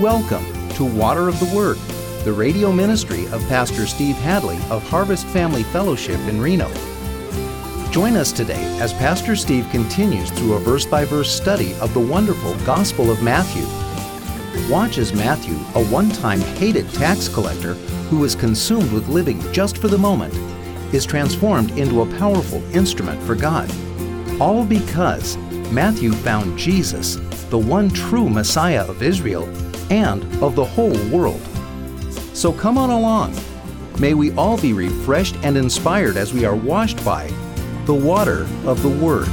Welcome to Water of the Word, the radio ministry of Pastor Steve Hadley of Harvest Family Fellowship in Reno. Join us today as Pastor Steve continues through a verse-by-verse study of the wonderful Gospel of Matthew. Watch as Matthew, a one-time hated tax collector who was consumed with living just for the moment, is transformed into a powerful instrument for God. All because Matthew found Jesus, the one true Messiah of Israel and of the whole world. So come on along. May we all be refreshed and inspired as we are washed by the water of the Word.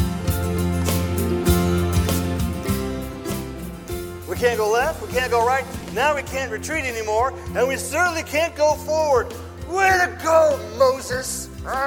We can't go left, we can't go right, now we can't retreat anymore, and we certainly can't go forward. Way to go, Moses!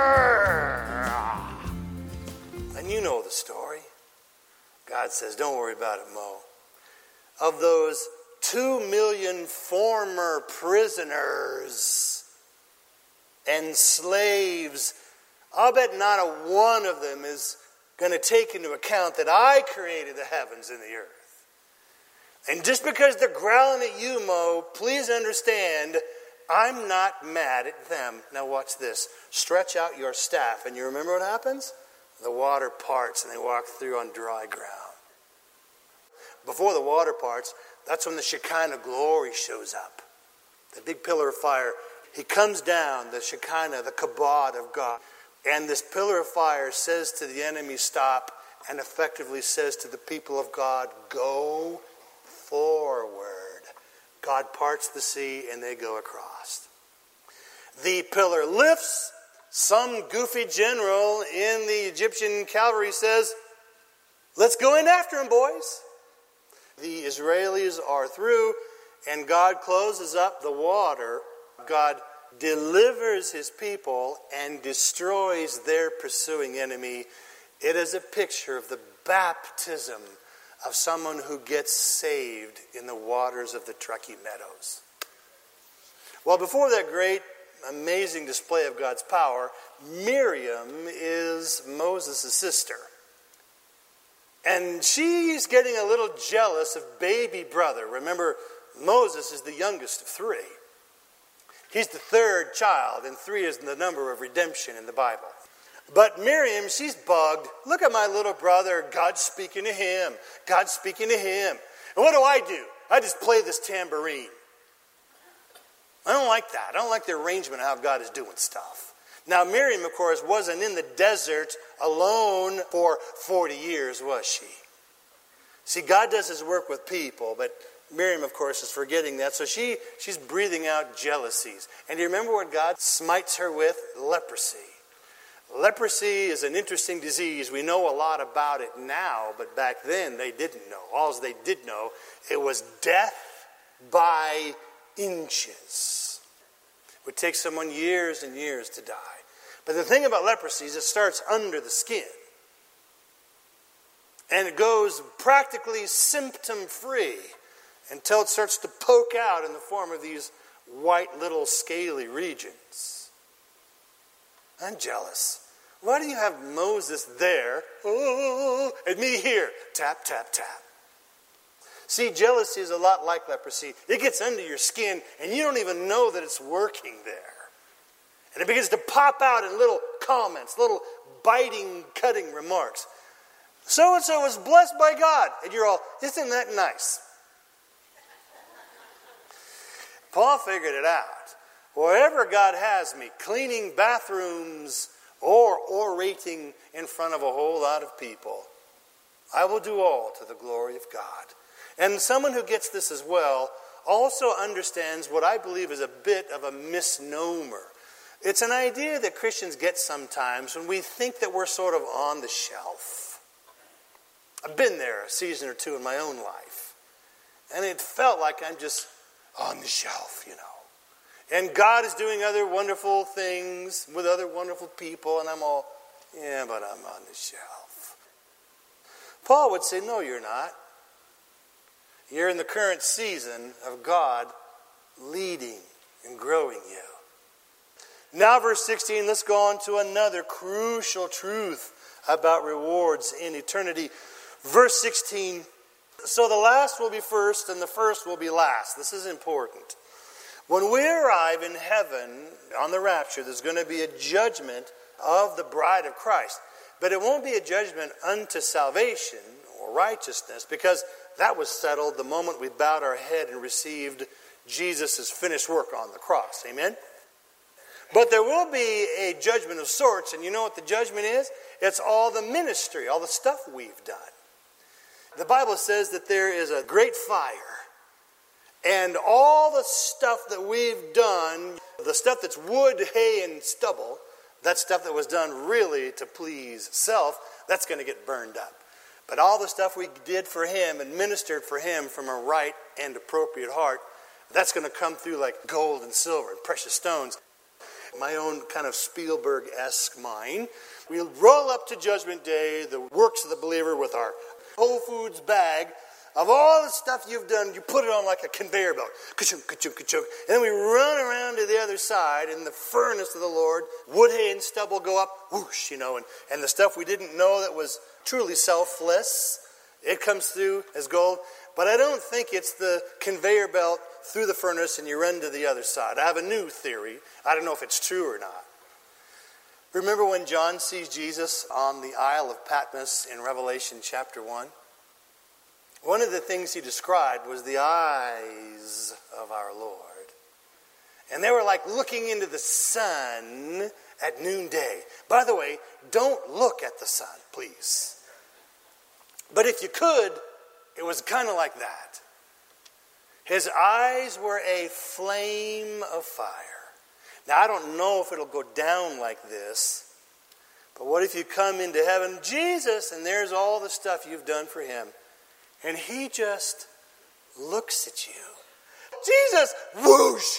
And you know the story. God says, don't worry about it, Mo. Of those 2 million former prisoners and slaves, I'll bet not a one of them is going to take into account that I created the heavens and the earth. And just because they're growling at you, Mo, please understand, I'm not mad at them. Now watch this. Stretch out your staff. And you remember what happens? The water parts and they walk through on dry ground. Before the water parts, that's when the Shekinah glory shows up. The big pillar of fire. He comes down, the Shekinah, the kabod of God. And this pillar of fire says to the enemy, stop, and effectively says to the people of God, go forward. God parts the sea and they go across. The pillar lifts. Some goofy general in the Egyptian cavalry says, let's go in after him, boys. The Israelis are through, and God closes up the water. God delivers his people and destroys their pursuing enemy. It is a picture of the baptism of someone who gets saved in the waters of the Truckee Meadows. Well, before that great, amazing display of God's power, Miriam is Moses' sister. And she's getting a little jealous of baby brother. Remember, Moses is the youngest of 3. He's the 3rd child, and 3 is the number of redemption in the Bible. But Miriam, she's bugged. Look at my little brother. God's speaking to him. God's speaking to him. And what do? I just play this tambourine. I don't like that. I don't like the arrangement of how God is doing stuff. Now, Miriam, of course, wasn't in the desert alone for 40 years, was she? See, God does his work with people, but Miriam, of course, is forgetting that. So she's breathing out jealousies. And do you remember what God smites her with? Leprosy. Leprosy is an interesting disease. We know a lot about it now, but back then they didn't know. All they did know, it was death by inches. It would take someone years and years to die. But the thing about leprosy is it starts under the skin. And it goes practically symptom-free until it starts to poke out in the form of these white little scaly regions. I'm jealous. Why do you have Moses there, and me here, tap, tap, tap? See, jealousy is a lot like leprosy. It gets under your skin, and you don't even know that it's working there. And it begins to pop out in little comments, little biting, cutting remarks. So-and-so was blessed by God. And you're all, isn't that nice? Paul figured it out. Wherever God has me, cleaning bathrooms or orating in front of a whole lot of people, I will do all to the glory of God. And someone who gets this as well also understands what I believe is a bit of a misnomer. It's an idea that Christians get sometimes when we think that we're sort of on the shelf. I've been there a season or two in my own life. And it felt like I'm just on the shelf, you know. And God is doing other wonderful things with other wonderful people. And I'm all, yeah, but I'm on the shelf. Paul would say, no, you're not. You're in the current season of God leading and growing you. Now, verse 16, let's go on to another crucial truth about rewards in eternity. Verse 16, So the last will be first and the first will be last. This is important. When we arrive in heaven on the rapture, there's going to be a judgment of the bride of Christ. But it won't be a judgment unto salvation or righteousness, because that was settled the moment we bowed our head and received Jesus' finished work on the cross. Amen? But there will be a judgment of sorts, and you know what the judgment is? It's all the ministry, all the stuff we've done. The Bible says that there is a great fire, and all the stuff that we've done, the stuff that's wood, hay, and stubble, that stuff that was done really to please self, that's going to get burned up. But all the stuff we did for Him and ministered for Him from a right and appropriate heart, that's going to come through like gold and silver and precious stones. My own kind of Spielberg-esque mind. We'll roll up to Judgment Day, the works of the believer, with our Whole Foods bag of all the stuff you've done. You put it on like a conveyor belt. Ka-chunk, ka-chunk, ka-chunk. And then we run around to the other side in the furnace of the Lord. Wood, hay, and stubble go up. Whoosh, and the stuff we didn't know that was truly selfless, it comes through as gold. But I don't think it's the conveyor belt through the furnace and you run to the other side. I have a new theory. I don't know if it's true or not. Remember when John sees Jesus on the Isle of Patmos in Revelation chapter 1? One of the things he described was the eyes of our Lord. And they were like looking into the sun at noonday. By the way, don't look at the sun, please. But if you could, it was kind of like that. His eyes were a flame of fire. Now, I don't know if it'll go down like this, but what if you come into heaven, Jesus, and there's all the stuff you've done for Him, and He just looks at you. Jesus, whoosh!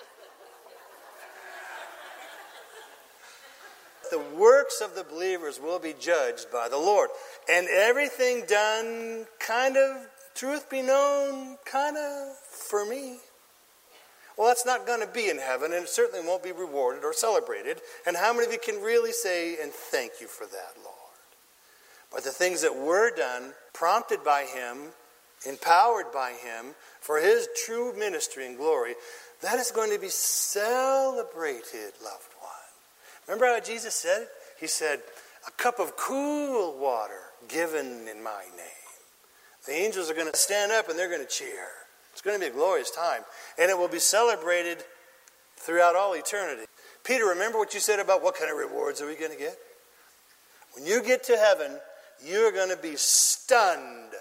The works of the believers will be judged by the Lord. And everything done, kind of, truth be known, kind of for me. Well, that's not going to be in heaven, and it certainly won't be rewarded or celebrated. And how many of you can really say, and thank you for that, Lord? But the things that were done, prompted by Him, empowered by Him, for His true ministry and glory, that is going to be celebrated, loved one. Remember how Jesus said it? He said, a cup of cool water given in my name. The angels are going to stand up and they're going to cheer. It's going to be a glorious time. And it will be celebrated throughout all eternity. Peter, remember what you said about what kind of rewards are we going to get? When you get to heaven, you're going to be stunned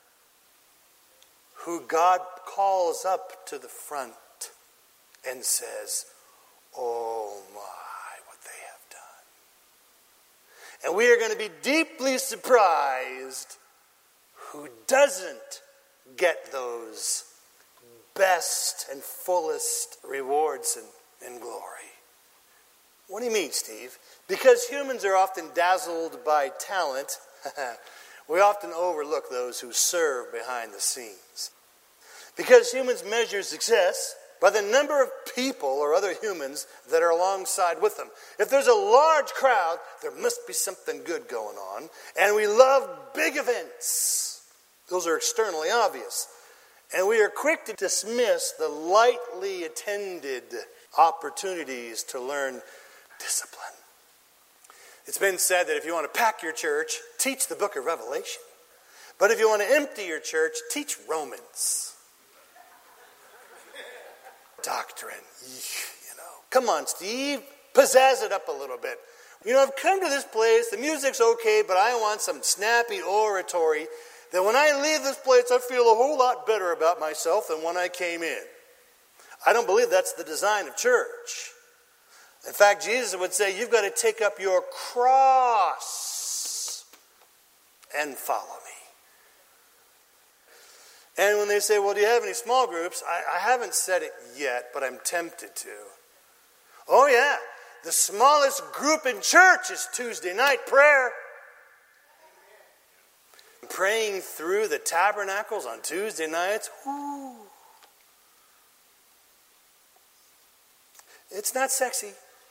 who God calls up to the front and says, oh my, what they have done. And we are going to be deeply surprised who doesn't get those best and fullest rewards and glory. What do you mean, Steve? Because humans are often dazzled by talent, we often overlook those who serve behind the scenes. Because humans measure success by the number of people or other humans that are alongside with them. If there's a large crowd, there must be something good going on. And we love big events. Those are externally obvious. And we are quick to dismiss the lightly attended opportunities to learn discipline. It's been said that if you want to pack your church, teach the book of Revelation. But if you want to empty your church, teach Romans. Doctrine, Come on, Steve. Pizzazz it up a little bit. I've come to this place, the music's okay, but I want some snappy oratory. That when I leave this place, I feel a whole lot better about myself than when I came in. I don't believe that's the design of church. In fact, Jesus would say, you've got to take up your cross and follow me. And when they say, well, do you have any small groups? I haven't said it yet, but I'm tempted to. Oh, yeah. The smallest group in church is Tuesday night prayer. Praying through the tabernacles on Tuesday nights. Ooh. It's not sexy.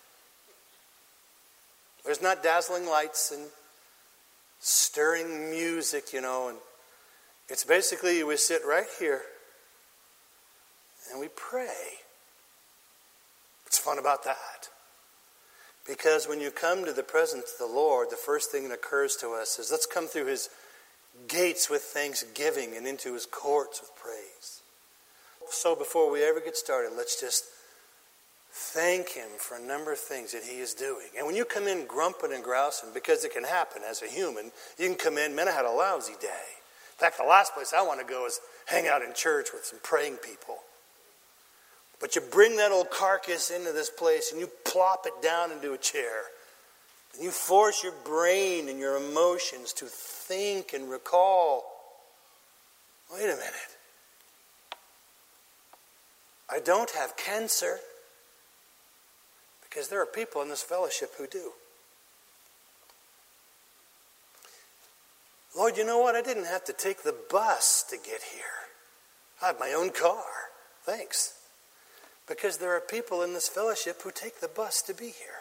There's not dazzling lights and stirring music, and It's basically we sit right here and we pray. What's fun about that? Because when you come to the presence of the Lord, the first thing that occurs to us is let's come through his gates with thanksgiving and into his courts with praise. So before we ever get started, let's just thank him for a number of things that he is doing. And when you come in grumping and grousing, because it can happen as a human, you can come in, man, I had a lousy day. In fact, the last place I want to go is hang out in church with some praying people. But you bring that old carcass into this place and you plop it down into a chair. And you force your brain and your emotions to think and recall. Wait a minute. I don't have cancer. Because there are people in this fellowship who do. Lord, you know what? I didn't have to take the bus to get here. I have my own car. Thanks. Because there are people in this fellowship who take the bus to be here.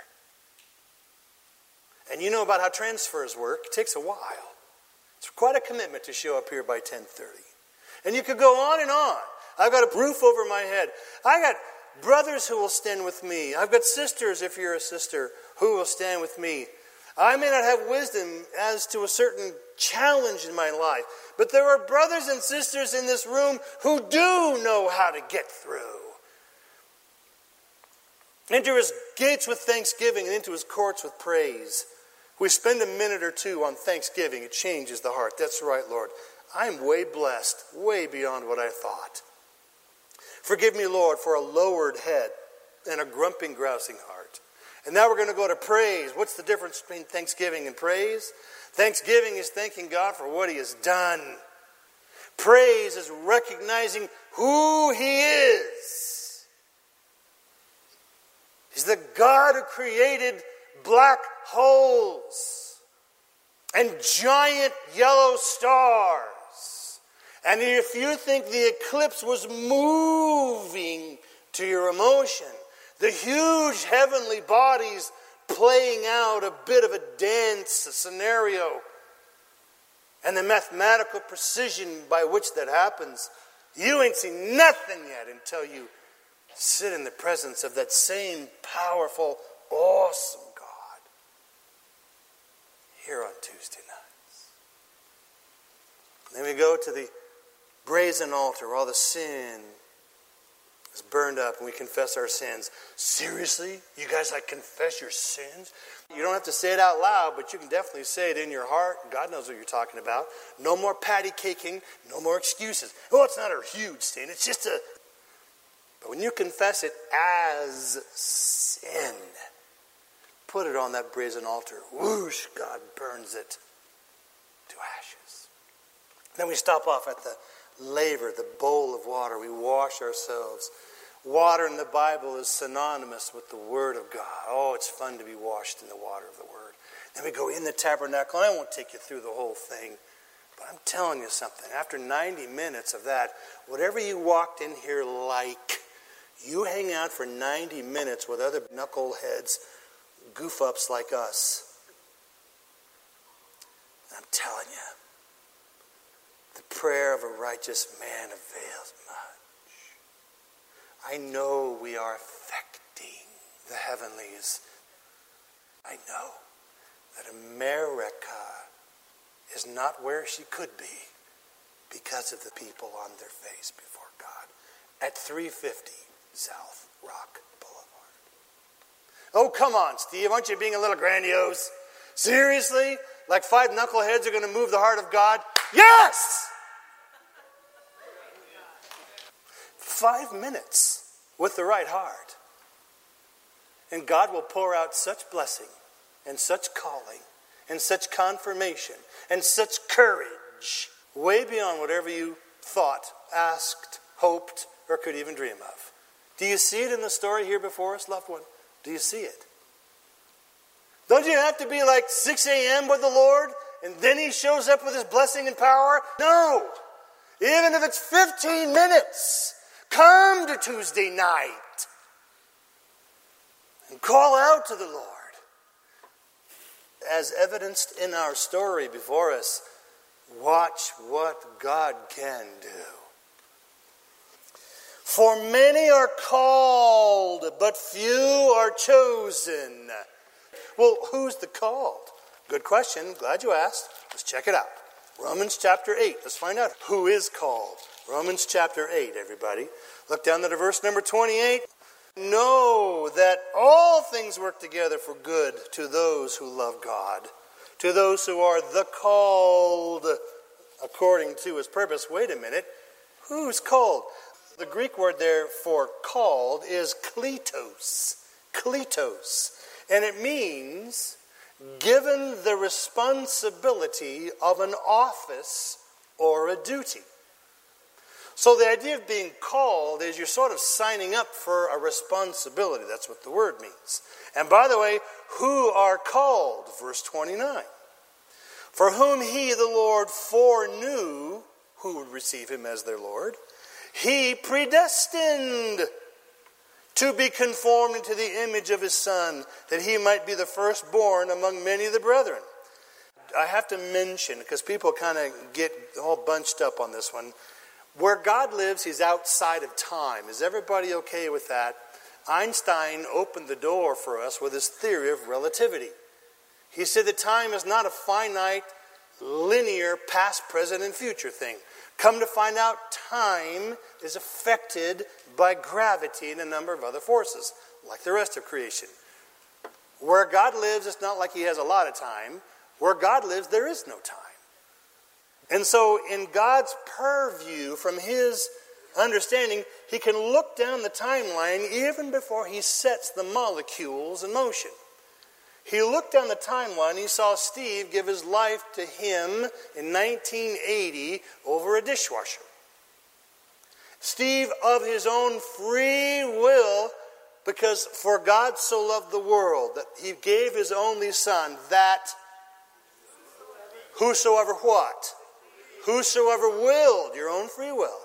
And you know about how transfers work. It takes a while. It's quite a commitment to show up here by 10:30. And you could go on and on. I've got a roof over my head. I got brothers who will stand with me. I've got sisters, if you're a sister, who will stand with me. I may not have wisdom as to a certain challenge in my life, but there are brothers and sisters in this room who do know how to get through. Enter his gates with thanksgiving and into his courts with praise. We spend a minute or two on thanksgiving. It changes the heart. That's right, Lord. I'm way blessed, way beyond what I thought. Forgive me, Lord, for a lowered head and a grumping, grousing heart. And now we're going to go to praise. What's the difference between thanksgiving and praise? Thanksgiving is thanking God for what he has done. Praise is recognizing who he is. He's the God who created black holes and giant yellow stars. And if you think the eclipse was moving to your emotion, the huge heavenly bodies playing out a bit of a dance, a scenario, and the mathematical precision by which that happens, you ain't seen nothing yet until you sit in the presence of that same powerful, awesome God here on Tuesday nights. Then we go to the brazen altar where all the sin is burned up and we confess our sins. Seriously? You guys confess your sins? You don't have to say it out loud, but you can definitely say it in your heart. God knows what you're talking about. No more patty caking, no more excuses. Oh, it's not a huge sin, it's just a... But when you confess it as sin, put it on that brazen altar. Whoosh, God burns it to ashes. Then we stop off at the laver, the bowl of water. We wash ourselves. Water in the Bible is synonymous with the Word of God. Oh, it's fun to be washed in the water of the Word. Then we go in the tabernacle, and I won't take you through the whole thing, but I'm telling you something. After 90 minutes of that, whatever you walked in here like, you hang out for 90 minutes with other knuckleheads, goof-ups like us. And I'm telling you, the prayer of a righteous man avails much. I know we are affecting the heavenlies. I know that America is not where she could be because of the people on their face before God at 350 South Rock Boulevard. Oh, come on, Steve. Aren't you being a little grandiose? Seriously? Like 5 knuckleheads are going to move the heart of God? Yes! 5 minutes with the right heart. And God will pour out such blessing and such calling and such confirmation and such courage way beyond whatever you thought, asked, hoped, or could even dream of. Do you see it in the story here before us, loved one? Do you see it? Don't you have to be like 6 a.m. with the Lord and then he shows up with his blessing and power? No. Even if it's 15 minutes, come to Tuesday night and call out to the Lord. As evidenced in our story before us, Watch what God can do. For many are called, but few are chosen. Well, who's the called? Good question. Glad you asked. Let's check it out. Romans chapter 8. Let's find out who is called. Romans chapter 8, everybody. Look down to verse number 28. Know that all things work together for good to those who love God, to those who are the called according to his purpose. Wait a minute. Who's called? The Greek word there for called is kletos. Kletos. And it means given the responsibility of an office or a duty. So the idea of being called is you're sort of signing up for a responsibility. That's what the word means. And by the way, who are called? Verse 29. For whom he, the Lord, foreknew who would receive him as their Lord, he predestined to be conformed into the image of his Son, that he might be the firstborn among many of the brethren. I have to mention, because people kind of get all bunched up on this one, where God lives, he's outside of time. Is everybody okay with that? Einstein opened the door for us with his theory of relativity. He said that time is not a finite, linear, past, present, and future thing. Come to find out, time is affected by gravity and a number of other forces, like the rest of creation. Where God lives, it's not like he has a lot of time. Where God lives, there is no time. And so in God's purview, from his understanding, he can look down the timeline even before he sets the molecules in motion. He looked down the timeline, he saw Steve give his life to him in 1980 over a dishwasher. Steve, of his own free will, because for God so loved the world that he gave his only Son, that whosoever what? Whosoever willed, your own free will,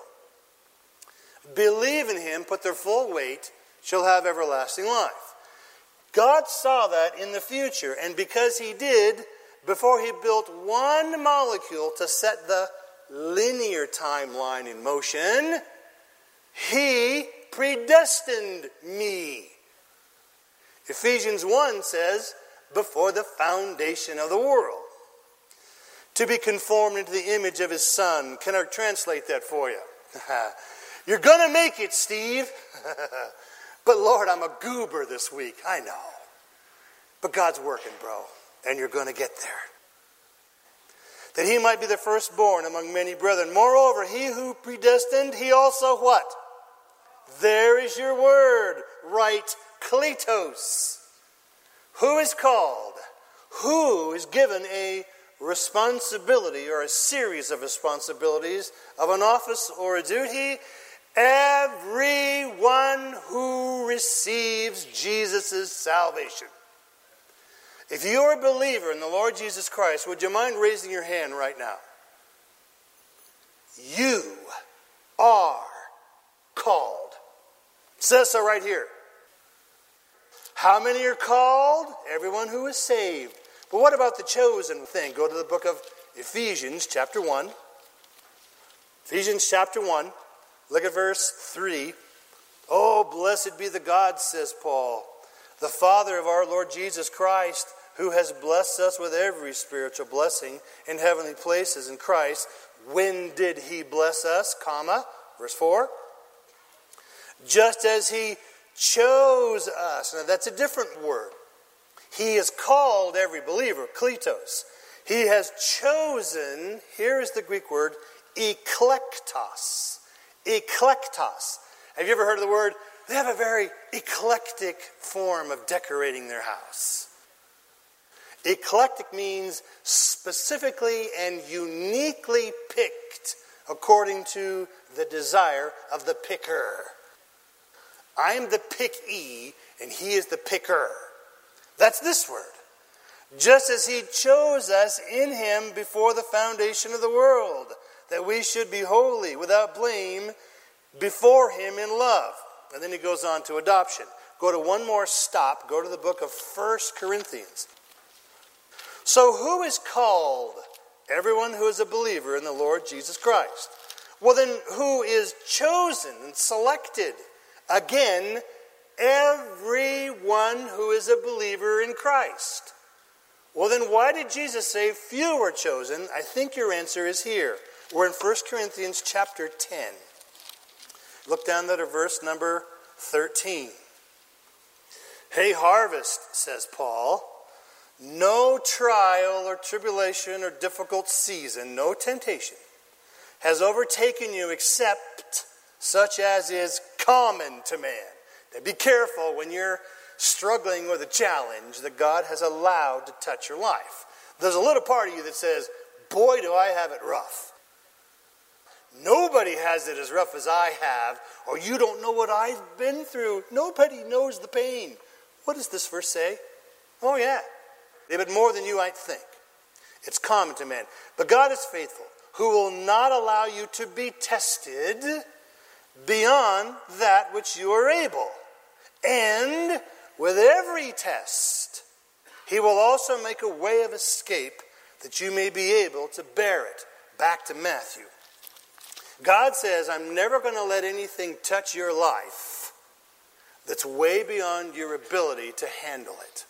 believe in him, put their full weight, shall have everlasting life. God saw that in the future, and because he did, before he built one molecule to set the linear timeline in motion, he predestined me. Ephesians 1 says, before the foundation of the world, to be conformed into the image of his Son. Can I translate that for you? You're going to make it, Steve. But Lord, I'm a goober this week. I know. But God's working, bro. And you're going to get there. That he might be the firstborn among many brethren. Moreover, he who predestined, he also what? There is your word. Right, kletos. Who is called? Who is given a responsibility or a series of responsibilities of an office or a duty? Everyone who receives Jesus' salvation. If you're a believer in the Lord Jesus Christ, would you mind raising your hand right now? You are called. It says so right here. How many are called? Everyone who is saved. But what about the chosen thing? Go to the book of Ephesians chapter 1. Ephesians chapter 1. Look at verse 3. Oh, blessed be the God, says Paul, the Father of our Lord Jesus Christ, who has blessed us with every spiritual blessing in heavenly places in Christ. When did he bless us? Comma, verse 4. Just as he chose us. Now that's a different word. He has called every believer, kletos. He has chosen, here is the Greek word, eklektos. Eklektos. Have you ever heard of the word? They have a very eclectic form of decorating their house. Eclectic means specifically and uniquely picked according to the desire of the picker. I am the pickee and he is the picker. That's this word. Just as he chose us in him before the foundation of the world, that we should be holy, without blame, before him in love. And then he goes on to adoption. Go to one more stop. Go to the book of 1 Corinthians. So who is called Everyone who is a believer in the Lord Jesus Christ. Well, then who is chosen and selected? Again, everyone who is a believer in Christ. Well, then why did Jesus say few were chosen? I think your answer is here. We're in 1 Corinthians chapter 10. Look down there to verse number 13. Hey, harvest, says Paul, no trial or tribulation or difficult season, no temptation has overtaken you except such as is common to man. Now be careful when you're struggling with a challenge that God has allowed to touch your life. There's a little part of you that says, boy, do I have it rough. Nobody has it as rough as I have, or you don't know what I've been through. Nobody knows the pain. What does this verse say? Oh yeah, a bit more than you might think. It's common to man. But God is faithful, who will not allow you to be tested beyond that which you are able. And with every test, he will also make a way of escape that you may be able to bear it. Back to Matthew. God says, I'm never going to let anything touch your life that's way beyond your ability to handle it.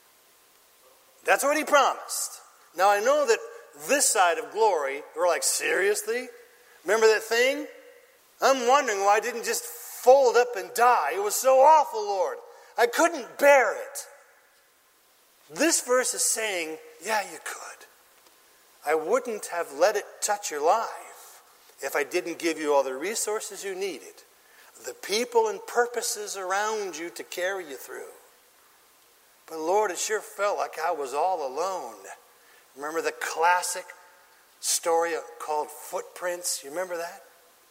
That's what he promised. Now I know that this side of glory, we're like, seriously? Remember that thing? I'm wondering why I didn't just fold up and die. It was so awful, Lord. I couldn't bear it. This verse is saying, yeah, you could. I wouldn't have let it touch your life if I didn't give you all the resources you needed, the people and purposes around you to carry you through. But Lord, it sure felt like I was all alone. Remember the classic story called Footprints? You remember that?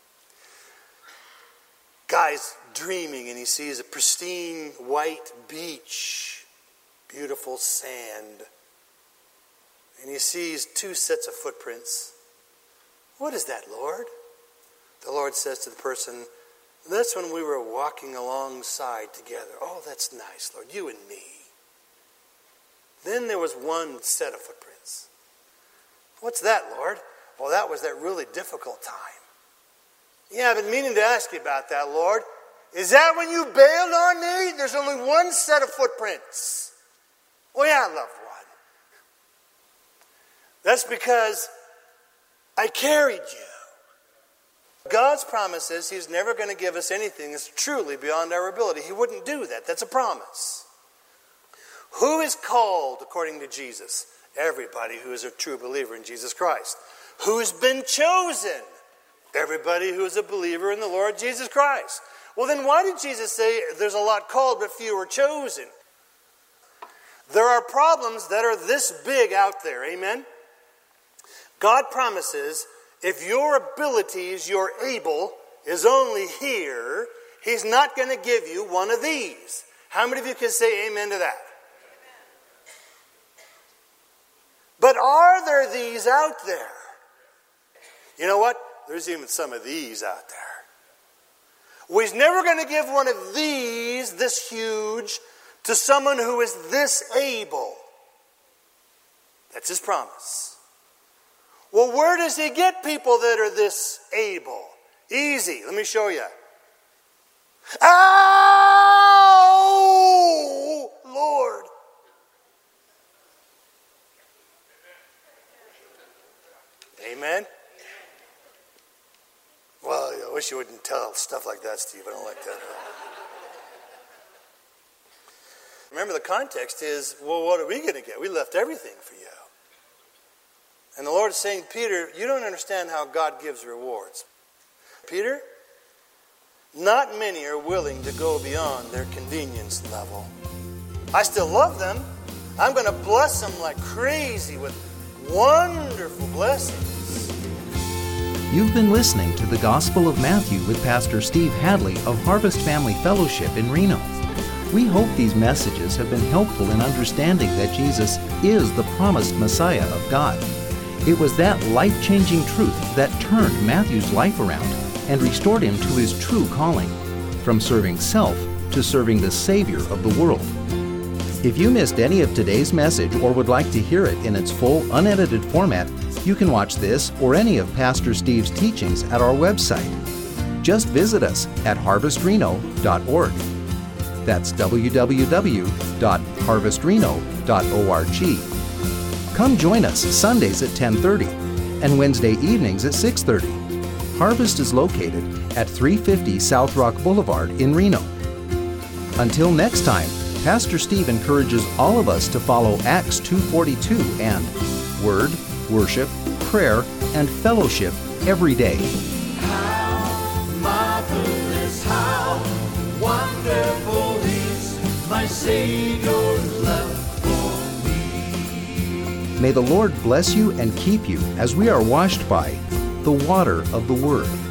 Guy's dreaming and he sees a pristine white beach, beautiful sand. And he sees two sets of footprints. What is that, Lord? The Lord says to the person, that's when we were walking alongside together. Oh, that's nice, Lord, you and me. Then there was one set of footprints. What's that, Lord? Well, that was that really difficult time. Yeah, I've been meaning to ask you about that, Lord. Is that when you bailed on me? There's only one set of footprints. Well, yeah, loved one. That's because I carried you. God's promise is he's never going to give us anything that's truly beyond our ability. He wouldn't do that. That's a promise. Who is called according to Jesus? Everybody who is a true believer in Jesus Christ. Who's been chosen? Everybody who is a believer in the Lord Jesus Christ. Well, then why did Jesus say there's a lot called but few are chosen? There are problems that are this big out there, amen? God promises if your abilities, your able, is only here, he's not going to give you one of these. How many of you can say amen to that? But are there these out there? You know what? There's even some of these out there. Well, he's never going to give one of these, this huge, to someone who is this able. That's his promise. Well, where does he get people that are this able? Easy. Let me show you. Oh, Lord. Amen. Well, I wish you wouldn't tell stuff like that, Steve. I don't like that. Remember, the context is, well, what are we going to get? We left everything for you. And the Lord is saying, Peter, you don't understand how God gives rewards. Peter, not many are willing to go beyond their convenience level. I still love them. I'm going to bless them like crazy with wonderful blessings. You've been listening to the Gospel of Matthew with Pastor Steve Hadley of Harvest Family Fellowship in Reno. We hope these messages have been helpful in understanding that Jesus is the promised Messiah of God. It was that life-changing truth that turned Matthew's life around and restored him to his true calling, from serving self to serving the Savior of the world. If you missed any of today's message or would like to hear it in its full, unedited format, You can watch this or any of Pastor Steve's teachings at our website. Just visit us at harvestreno.org. That's www.harvestreno.org. Come join us Sundays at 10:30 and Wednesday evenings at 6:30. Harvest is located at 350 South Rock Boulevard in Reno. Until next time, Pastor Steve encourages all of us to follow Acts 2:42 and Word, Worship, Prayer, and Fellowship every day. How marvelous, how wonderful is my Savior's love for me. May the Lord bless you and keep you as we are washed by the water of the Word.